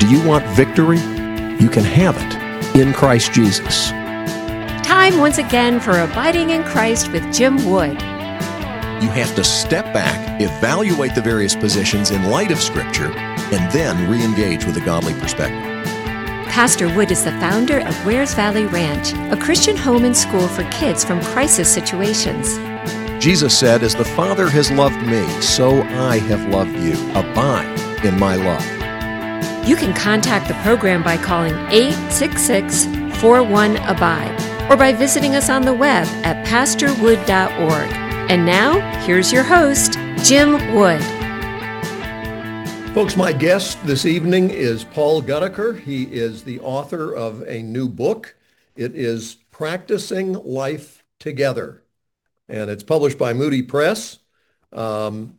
you want victory? You can have it in Christ Jesus. Time once again for Abiding in Christ with Jim Wood. You have to step back, evaluate the various positions in light of Scripture, and then re-engage with a godly perspective. Pastor Wood is the founder of Wares Valley Ranch, a Christian home and school for kids from crisis situations. Jesus said, "As the Father has loved me, so I have loved you. Abide in my love." You can contact the program by calling 866-41-ABIDE or by visiting us on the web at pastorwood.org. And now, here's your host, Jim Wood. Folks, my guest this evening is Paul Goedeker. He is the author of a new book. It is Practicing Life Together, and it's published by Moody Press. I'm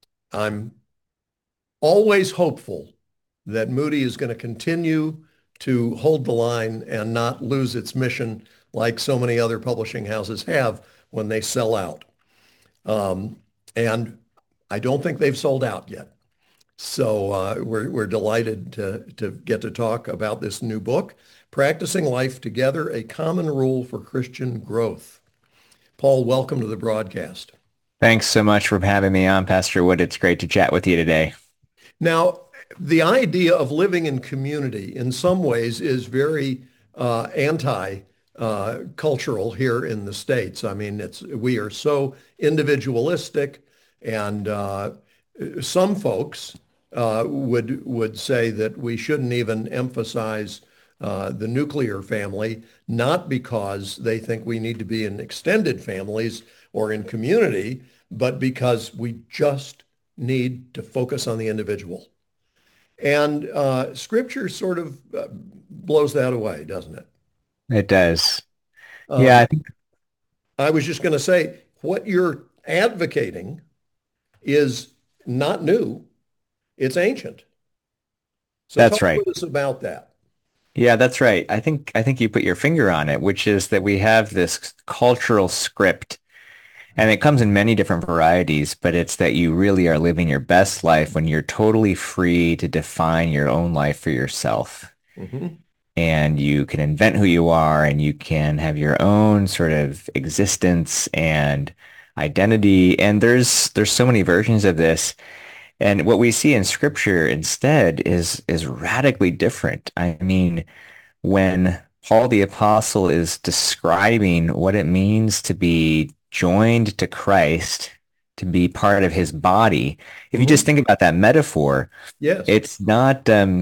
always hopeful that Moody is going to continue to hold the line and not lose its mission like so many other publishing houses have when they sell out. And I don't think they've sold out yet. So we're delighted to get to talk about this new book, Practicing Life Together, A Common Rule for Christian Growth. Paul, welcome to the broadcast. Thanks so much for having me on, Pastor Wood. It's great to chat with you today. Now, the idea of living in community in some ways is very anti-cultural here in the States. I mean, we are so individualistic, and some folks would say that we shouldn't even emphasize the nuclear family, not because they think we need to be in extended families or in community, but because we just need to focus on the individual. And Scripture sort of blows that away, doesn't it? It does. Yeah, I think I was just going to say, what you're advocating is not new. It's ancient. So that's talk right. to us about that. Yeah, that's right. I think you put your finger on it, which is that we have this cultural script, and it comes in many different varieties, but it's that you really are living your best life when you're totally free to define your own life for yourself. Mm-hmm. And you can invent who you are, and you can have your own sort of existence and identity. And there's so many versions of this. And what we see in Scripture instead is radically different. I mean, when Paul the Apostle is describing what it means to be joined to Christ, to be part of his body, if you just think about that metaphor, yes, it's not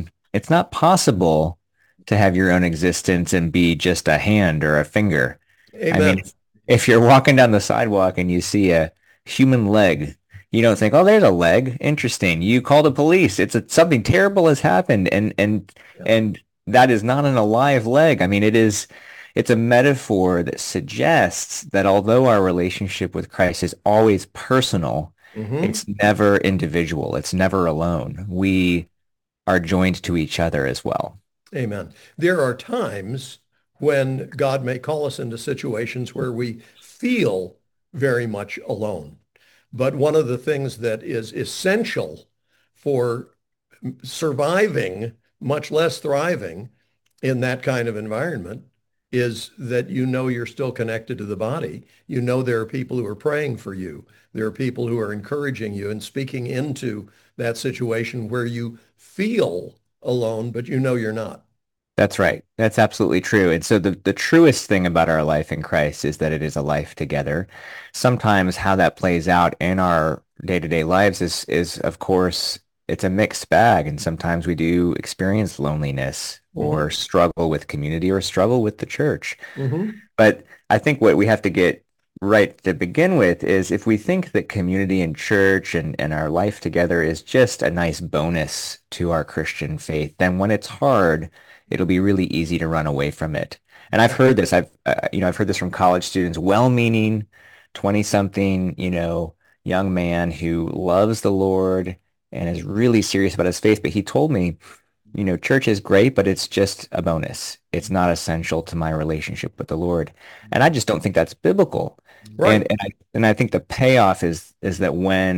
possible to have your own existence and be just a hand or a finger. Amen. I mean, if you're walking down the sidewalk and you see a human leg, you don't think, "Oh, there's a leg. Interesting." You call the police. Something terrible has happened, and that is not an alive leg. I mean, it's a metaphor that suggests that although our relationship with Christ is always personal, it's never individual. It's never alone. We are joined to each other as well. Amen. There are times when God may call us into situations where we feel very much alone. But one of the things that is essential for surviving, much less thriving in that kind of environment, is that you know you're still connected to the body. You know there are people who are praying for you. There are people who are encouraging you and speaking into that situation where you feel alone, but you know you're not. That's right. That's absolutely true. And so the truest thing about our life in Christ is that it is a life together. Sometimes how that plays out in our day-to-day lives is of course, it's a mixed bag. And sometimes we do experience loneliness or struggle with community or struggle with the church. But I think what we have to get right to begin with is if we think that community and church and our life together is just a nice bonus to our Christian faith, then when it's hard, it'll be really easy to run away from it. And I've heard this. I've heard this from college students, well-meaning, 20-something, young man who loves the Lord and is really serious about his faith. But he told me, church is great, but it's just a bonus. It's not essential to my relationship with the Lord. And I just don't think that's biblical. Right. And I think the payoff is that when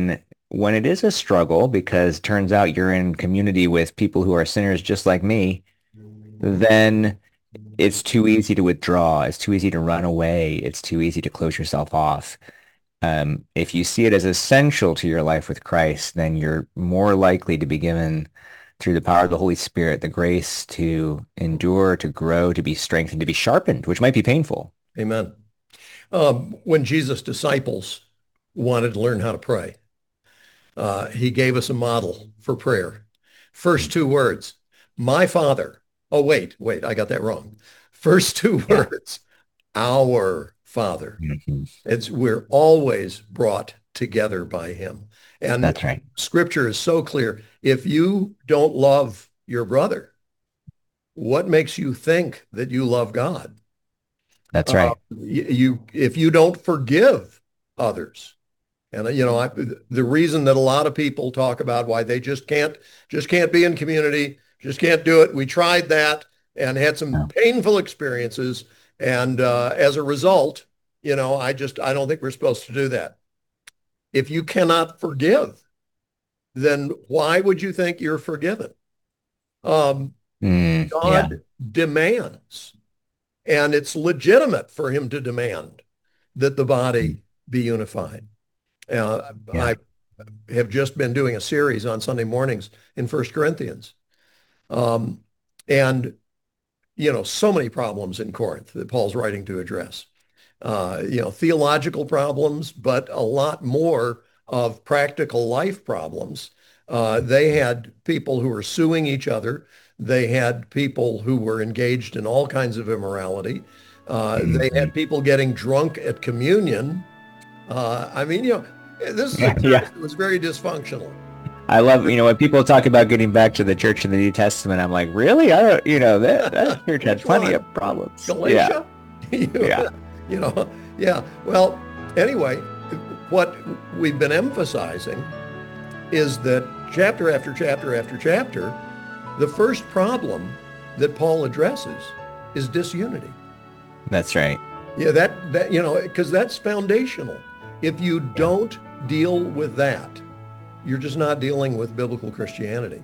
when it is a struggle, because it turns out you're in community with people who are sinners just like me, then it's too easy to withdraw. It's too easy to run away. It's too easy to close yourself off. If you see it as essential to your life with Christ, then you're more likely to be given, through the power of the Holy Spirit, the grace to endure, to grow, to be strengthened, to be sharpened, which might be painful. Amen. When Jesus' disciples wanted to learn how to pray, he gave us a model for prayer. First two words, my Father. Oh, wait, I got that wrong. First two words, our Father. We're always brought together by him. And that's right. Scripture is so clear. If you don't love your brother, what makes you think that you love God? That's right. If you don't forgive others, and the reason that a lot of people talk about why they just can't be in community, just can't do it. We tried that and had some painful experiences, and as a result, I don't think we're supposed to do that. If you cannot forgive, then why would you think you're forgiven? God demands, and it's legitimate for him to demand that the body be unified. I have just been doing a series on Sunday mornings in 1 Corinthians. And, so many problems in Corinth that Paul's writing to address. Theological problems, but a lot more of practical life problems. They had people who were suing each other. They had people who were engaged in all kinds of immorality. They had people getting drunk at communion. This is a church that was very dysfunctional. I love, when people talk about getting back to the church in the New Testament, I'm like, really? That church had plenty of problems. Galatia? Well, anyway, what we've been emphasizing is that chapter after chapter after chapter, the first problem that Paul addresses is disunity. That's right. Yeah, because that's foundational. If you don't deal with that, you're just not dealing with biblical Christianity.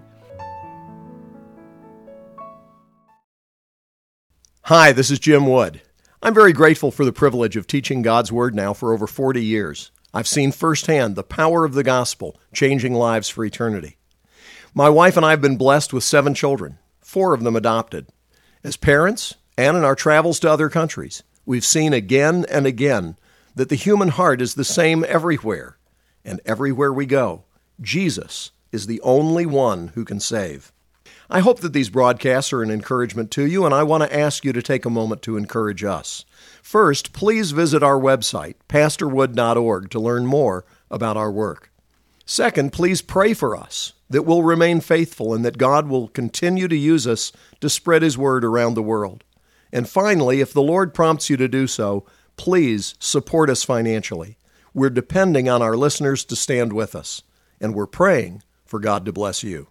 Hi, this is Jim Wood. I'm very grateful for the privilege of teaching God's Word now for over 40 years. I've seen firsthand the power of the gospel changing lives for eternity. My wife and I have been blessed with 7 children, 4 of them adopted. As parents, and in our travels to other countries, we've seen again and again that the human heart is the same everywhere. And everywhere we go, Jesus is the only one who can save. I hope that these broadcasts are an encouragement to you, and I want to ask you to take a moment to encourage us. First, please visit our website, pastorwood.org, to learn more about our work. Second, please pray for us that we'll remain faithful and that God will continue to use us to spread His word around the world. And finally, if the Lord prompts you to do so, please support us financially. We're depending on our listeners to stand with us, and we're praying for God to bless you.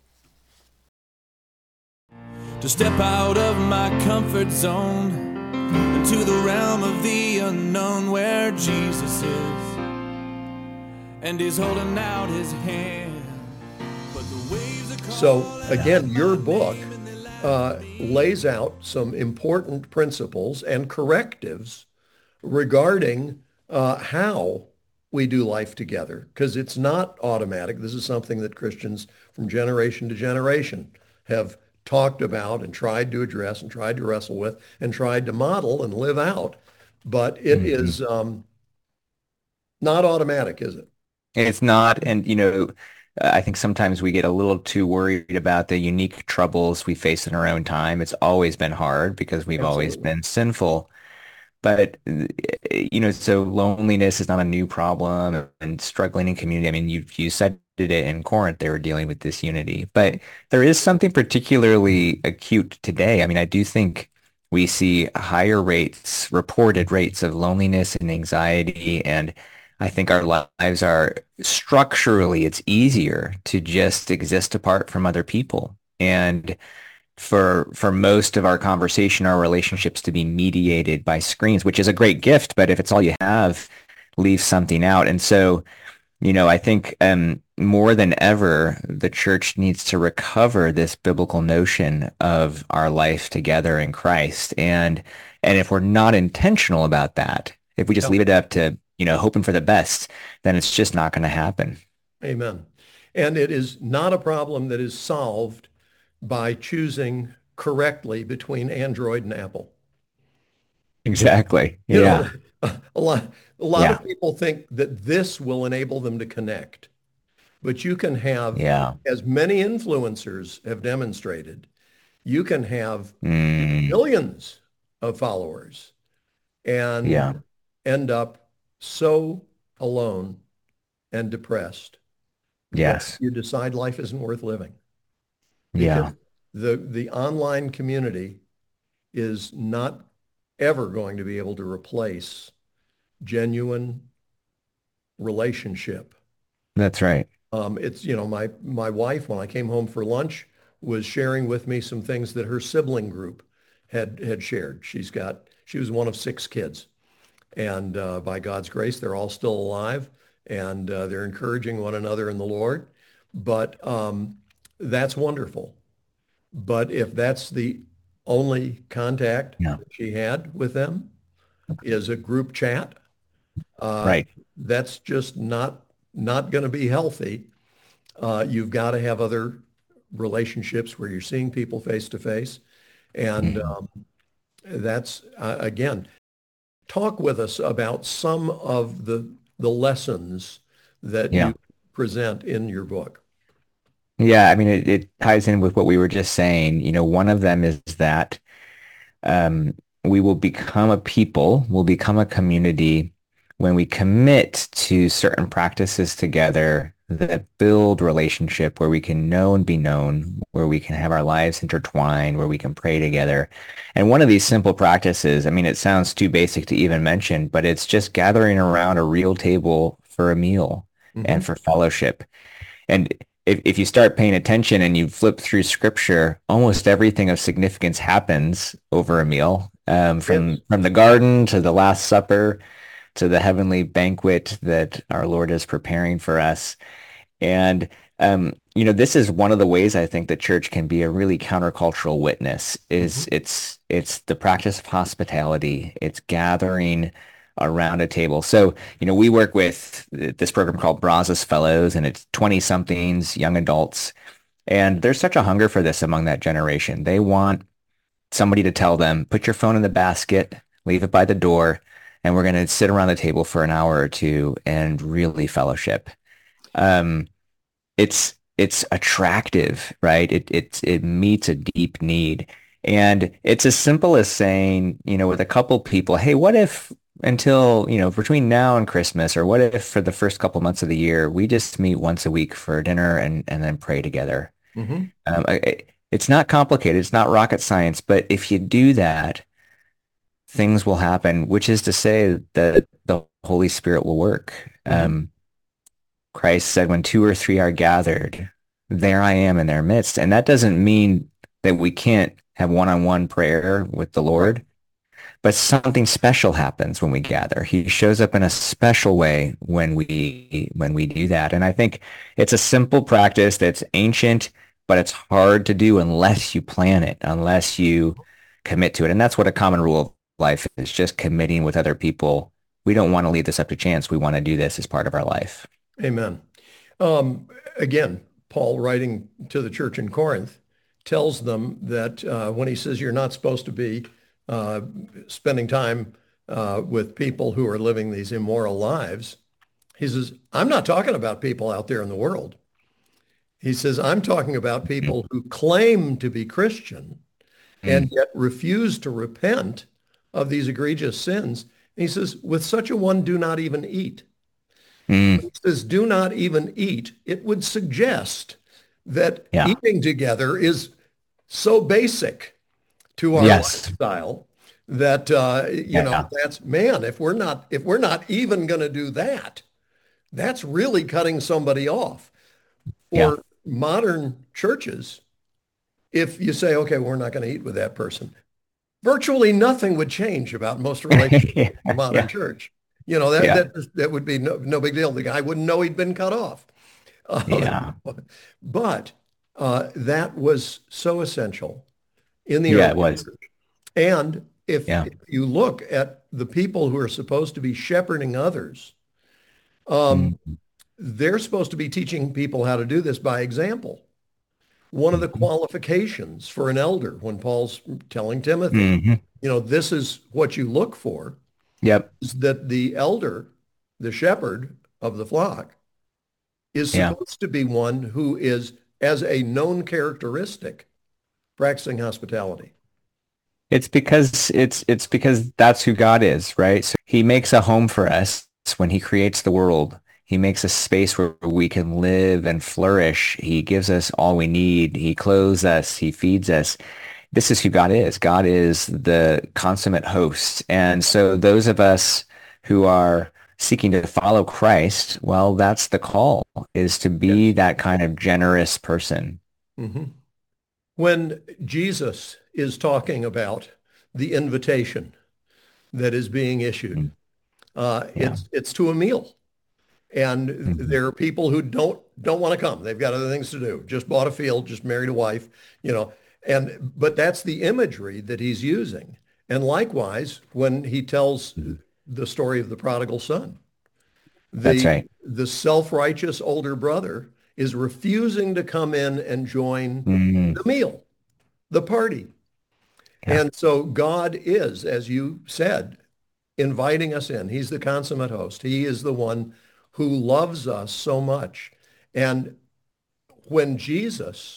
To step out of my comfort zone into the realm of the unknown where Jesus is, and He's holding out His hand. But the waves are so again, your book lays out some important principles and correctives regarding how we do life together, because it's not automatic. This is something that Christians from generation to generation have talked about and tried to address and tried to wrestle with and tried to model and live out. But it is not automatic, is it? It's not. And, I think sometimes we get a little too worried about the unique troubles we face in our own time. It's always been hard because we've always been sinful. But, so loneliness is not a new problem, and struggling in community. I mean, you said it in Corinth, they were dealing with disunity. But there is something particularly acute today. I mean, I do think we see higher rates, reported rates of loneliness and anxiety. And I think our lives are structurally, it's easier to just exist apart from other people. And for most of our conversation, our relationships to be mediated by screens, which is a great gift, but if it's all you have, leave something out. And so, I think more than ever, the church needs to recover this biblical notion of our life together in Christ. And if we're not intentional about that, if we just Yeah. leave it up to, hoping for the best, then it's just not going to happen. Amen. And it is not a problem that is solved by choosing correctly between Android and Apple. Exactly. You Yeah. know, a lot Yeah. of people think that this will enable them to connect, but you can have, Yeah. as many influencers have demonstrated, you can have Mm, millions of followers and yeah. end up so alone and depressed that Yes. you decide life isn't worth living, because Yeah. the online community is not ever going to be able to replace genuine relationship. That's right. It's, my wife, when I came home for lunch, was sharing with me some things that her sibling group had shared. She was one of 6 kids. And by God's grace, they're all still alive, and they're encouraging one another in the Lord. But that's wonderful. But if that's the only contact Yeah. that she had with them is a group chat, uh, Right. that's just not going to be healthy. You've got to have other relationships where you're seeing people face to face, and Mhm. that's again. Talk with us about some of the lessons that Yeah. you present in your book. Yeah. I mean, it ties in with what we were just saying. One of them is that we will become a people, we'll become a community when we commit to certain practices together that build relationship, where we can know and be known, where we can have our lives intertwined, where we can pray together. And one of these simple practices, I mean, it sounds too basic to even mention, but it's just gathering around a real table for a meal and Mhm. for fellowship. And if you start paying attention and you flip through scripture, almost everything of significance happens over a meal, Yes. from the garden to the Last Supper to the heavenly banquet that our Lord is preparing for us. And this is one of the ways I think the church can be a really countercultural witness. Mhm. It's the practice of hospitality. It's gathering around a table. So, we work with this program called Brazos Fellows, and it's 20 somethings, young adults. And there's such a hunger for this among that generation. They want somebody to tell them, put your phone in the basket, leave it by the door, and we're going to sit around the table for an hour or two and really fellowship. Um, it's attractive, right? It meets a deep need. And it's as simple as saying, with a couple people, hey, what if until, between now and Christmas, or what if for the first couple months of the year, we just meet once a week for dinner and then pray together? Mhm. It's not complicated. It's not rocket science. But if you do that, things will happen, which is to say that the Holy Spirit will work. Mhm. Christ said, when 2 or 3 are gathered, there I am in their midst. And that doesn't mean that we can't have one-on-one prayer with the Lord, but something special happens when we gather. He shows up in a special way when we do that. And I think it's a simple practice that's ancient, but it's hard to do unless you plan it, unless you commit to it. And that's what a common rule of life is, just committing with other people. We don't want to leave this up to chance. We want to do this as part of our life. Amen. Again, Paul, writing to the church in Corinth, tells them that when he says you're not supposed to be spending time with people who are living these immoral lives, he says, I'm not talking about people out there in the world. He says, I'm talking about people who claim to be Christian and yet refuse to repent of these egregious sins. And he says, with such a one, do not even eat. Mm, He says, do not even eat. It would suggest that yeah. eating together is so basic to our Yes. lifestyle that Yeah. that's, man, if we're not even going to do that, that's really cutting somebody off. Yeah. For modern churches, if you say, okay, we're not going to eat with that person, virtually nothing would change about most relationships in the modern Yeah. church. Yeah. That would be no big deal. The guy wouldn't know he'd been cut off. Yeah. But that was so essential in the Yeah, it early was. church. And Yeah. if you look at the people who are supposed to be shepherding others, um, Mm-hmm. they're supposed to be teaching people how to do this by example. One of the qualifications for an elder, when Paul's telling Timothy, Hmm. this is what you look for, Yep. is that the elder, the shepherd of the flock, is Yeah. supposed to be one who is, as a known characteristic, practicing hospitality. It's because that's who God is, right? So he makes a home for us when he creates the world. He makes a space where we can live and flourish. He gives us all we need. He clothes us. He feeds us. This is who God is. God is the consummate host. And so those of us who are seeking to follow Christ, well, that's the call, is to be Yes. that kind of generous person. Mhm. When Jesus is talking about the invitation that is being issued, Mm. Yeah. it's to a meal. And Mhm. there are people who don't want to come. They've got other things to do. Just bought a field, just married a wife, you know. But that's the imagery that he's using. And likewise, when he tells Mhm. the story of the prodigal son, That's the right. the self-righteous older brother is refusing to come in and join Mhm. the meal, the party. Yeah. And so God is, as you said, inviting us in. He's the consummate host. He is the one who loves us so much. And when Jesus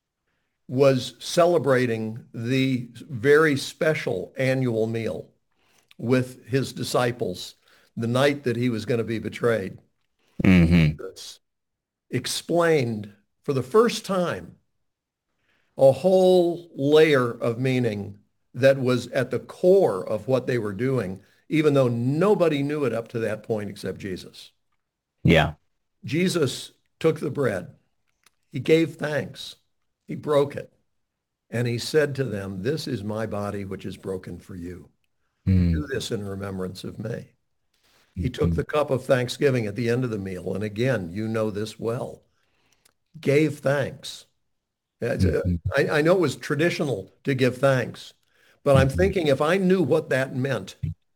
was celebrating the very special annual meal with his disciples the night that he was going to be betrayed, Hmm. Jesus explained for the first time a whole layer of meaning that was at the core of what they were doing, even though nobody knew it up to that point except Jesus. Yeah. Jesus took the bread. He gave thanks. He broke it. And he said to them, "This is my body, which is broken for you. Do Mm-hmm. this in remembrance of me." He took the cup of thanksgiving at the end of the meal. And again, you know this well, gave thanks. Hmm. I know it was traditional to give thanks, but I'm Hmm. thinking if I knew what that meant,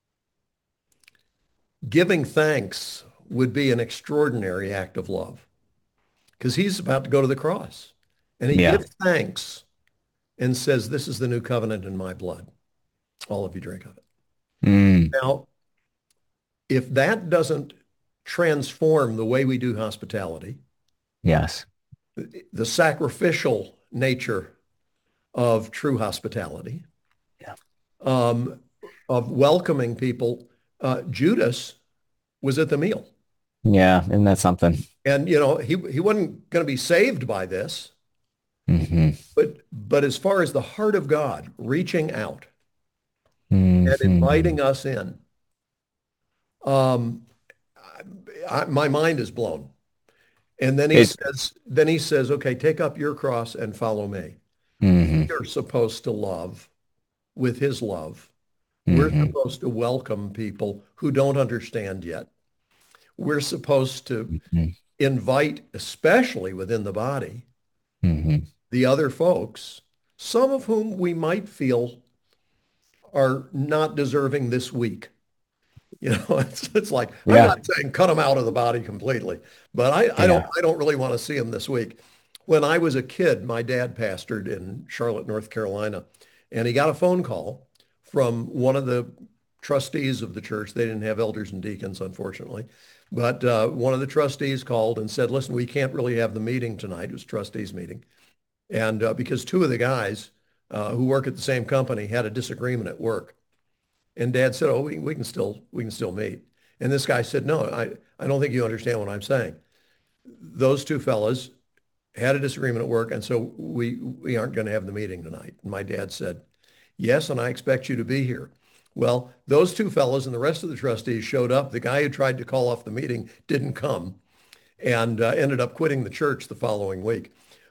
giving thanks would be an extraordinary act of love because he's about to go to the cross and he Yeah. gives thanks and says, "This is the new covenant in my blood. All of you drink of it." Mm. Now, if that doesn't transform the way we do hospitality, Yes. the sacrificial nature of true hospitality, Yeah. um, of welcoming people, Judas was at the meal. Yeah. Isn't that something? And, he wasn't going to be saved by this, Hmm. but as far as the heart of God reaching out and Hmm. inviting us in, um, my mind is blown. And It. then he says, "Okay, take up your cross and follow me." Hmm. We're supposed to love with his love. We're Hmm. supposed to welcome people who don't understand yet. We're supposed to Hmm. invite, especially within the body, Hmm. the other folks, some of whom we might feel are not deserving this week. It's like, I'm Yeah. not saying cut them out of the body completely, but Yeah. I don't really want to see them this week. When I was a kid, my dad pastored in Charlotte, North Carolina, and he got a phone call from one of the trustees of the church. They didn't have elders and deacons, unfortunately, but one of the trustees called and said, "Listen, we can't really have the meeting tonight." It was trustees meeting. And because two of the guys who work at the same company had a disagreement at work. And Dad said, "Oh, we can still meet." And this guy said, "No, I don't think you understand what I'm saying. Those two fellas had a disagreement at work, and so we aren't going to have the meeting tonight." And my dad said, "Yes, and I expect you to be here." Well, those two fellas and the rest of the trustees showed up. The guy who tried to call off the meeting didn't come and ended up quitting the church the following week.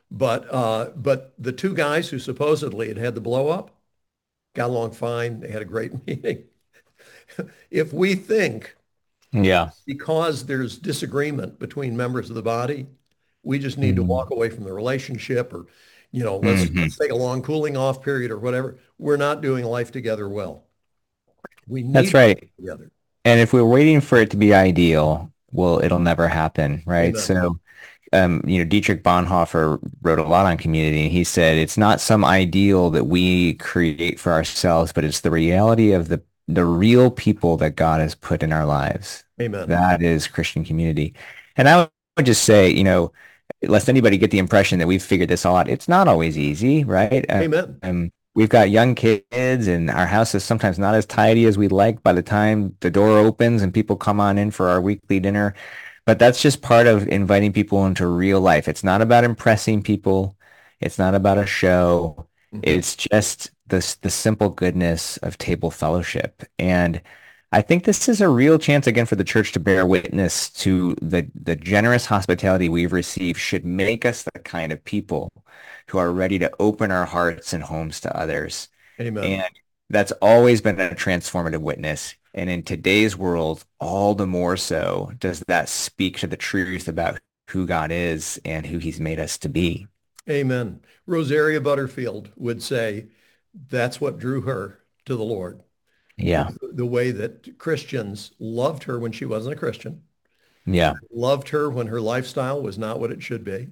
But the two guys who supposedly had had the blow up got along fine. They had a great meeting. If we think Yeah. because there's disagreement between members of the body We just need to walk away from the relationship, or, let's take a long cooling off period or whatever. We're not doing life together well. We need That's right. to work together. And if we're waiting for it to be ideal, well, it'll never happen, right? Amen. So, Dietrich Bonhoeffer wrote a lot on community. He said, it's not some ideal that we create for ourselves, but it's the reality of the real people that God has put in our lives. Amen. That is Christian community. And I would just say, lest anybody get the impression that we've figured this all out, it's not always easy, right? Amen. We've got young kids, and our house is sometimes not as tidy as we'd like by the time the door opens and people come on in for our weekly dinner. But that's just part of inviting people into real life. It's not about impressing people. It's not about a show. It's just the simple goodness of table fellowship. And I think this is a real chance again for the church to bear witness to the generous hospitality we've received should make us the kind of people who are ready to open our hearts and homes to others. Amen. And that's always been a transformative witness. And in today's world, all the more so does that speak to the truth about who God is and who he's made us to be. Amen. Rosaria Butterfield would say that's what drew her to the Lord. Yeah. The way that Christians loved her when she wasn't a Christian. Yeah. Loved her when her lifestyle was not what it should be.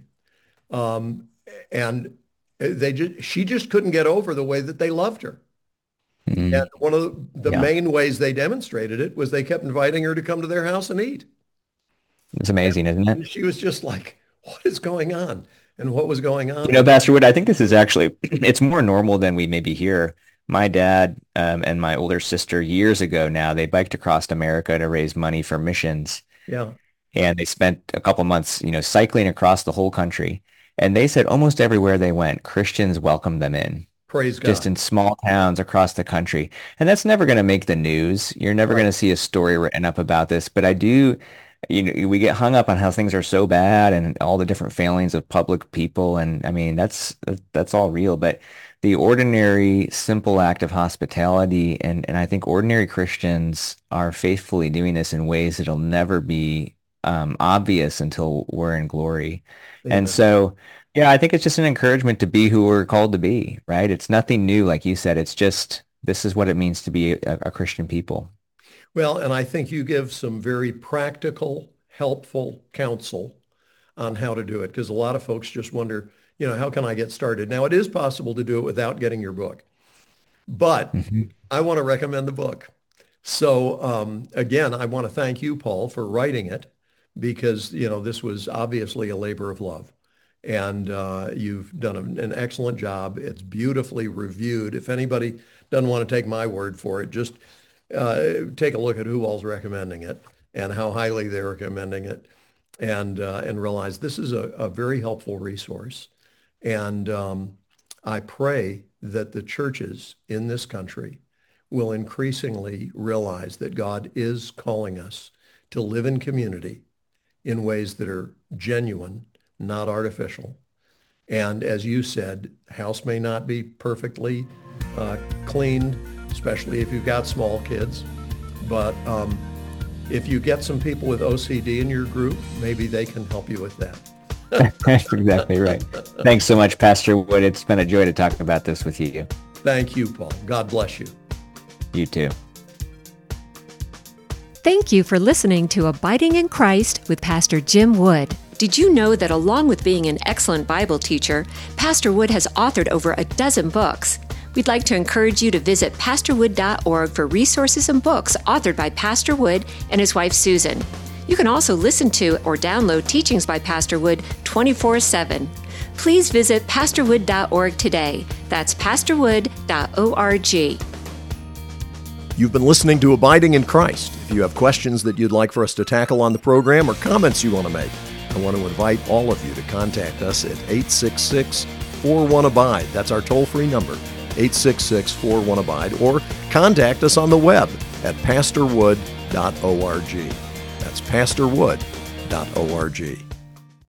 And she just couldn't get over the way that they loved her. And one of the main ways they demonstrated it was they kept inviting her to come to their house and eat. It's amazing, isn't it? And she was just like, what is going on? And what was going on? Pastor Wood, I think this is actually, it's more normal than we maybe hear. My dad and my older sister years ago now, they biked across America to raise money for missions. Yeah. And they spent a couple months, cycling across the whole country. And they said almost everywhere they went, Christians welcomed them in. Praise God. Just in small towns across the country. And that's never going to make the news. You're never going to see a story written up about this. But I do, we get hung up on how things are so bad and all the different failings of public people. And I mean, that's all real. But the ordinary, simple act of hospitality, and I think ordinary Christians are faithfully doing this in ways that'll never be obvious until we're in glory. Amen. And so, I think it's just an encouragement to be who we're called to be, right? It's nothing new, like you said. It's just, this is what it means to be a Christian people. Well, and I think you give some very practical, helpful counsel on how to do it, because a lot of folks just wonder, how can I get started? Now, it is possible to do it without getting your book, but I want to recommend the book. So again, I want to thank you, Paul, for writing it, because, this was obviously a labor of love. And you've done an excellent job. It's beautifully reviewed. If anybody doesn't want to take my word for it, just take a look at who all's recommending it and how highly they're recommending it, and realize this is a very helpful resource. And I pray that the churches in this country will increasingly realize that God is calling us to live in community in ways that are genuine, not artificial. And as you said, house may not be perfectly cleaned, especially if you've got small kids. But if you get some people with OCD in your group, maybe they can help you with that. That's exactly right. Thanks so much, Pastor Wood. It's been a joy to talk about this with you. Thank you, Paul. God bless you. You too. Thank you for listening to Abiding in Christ with Pastor Jim Wood. Did you know that along with being an excellent Bible teacher, Pastor Wood has authored over a dozen books? We'd like to encourage you to visit pastorwood.org for resources and books authored by Pastor Wood and his wife, Susan. You can also listen to or download teachings by Pastor Wood 24/7. Please visit pastorwood.org today. That's pastorwood.org. You've been listening to Abiding in Christ. If you have questions that you'd like for us to tackle on the program or comments you want to make, I want to invite all of you to contact us at 866-41-ABIDE. That's our toll-free number, 866-41-ABIDE, or contact us on the web at pastorwood.org. That's pastorwood.org.